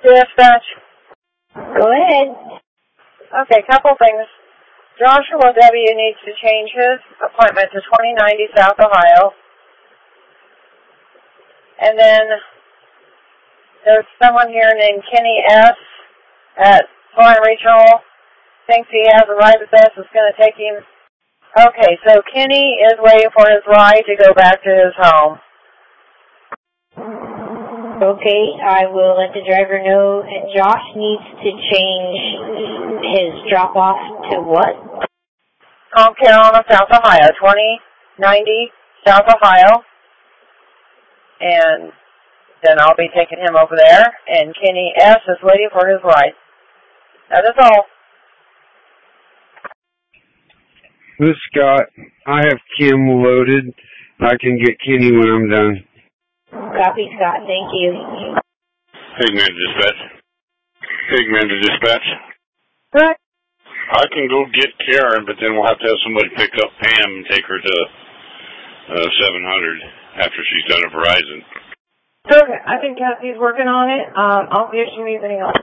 Dispatch. Go ahead. Okay, couple things. Joshua W. needs to change his appointment to 2090 South Ohio. And then there's someone here named Kenny S. at Florida Regional. Thinks he has a ride with us. It's going to take him. Okay, so Kenny is waiting for his ride to go back to his home. Okay, I will let the driver know. And Josh needs to change his drop-off to what? Calm Carolina, South Ohio, 2090 South Ohio. And then I'll be taking him over there. And Kenny S. is waiting for his ride. That is all. This is Scott. I have Kim loaded. I can get Kenny when I'm done. Copy, Scott. Thank you. Higman to dispatch. Higman to dispatch. Good. I can go get Karen, but then we'll have to have somebody pick up Pam and take her to 700 after she's done at Verizon. Okay, I think Kathy's working on it. I'll see if she needs any help.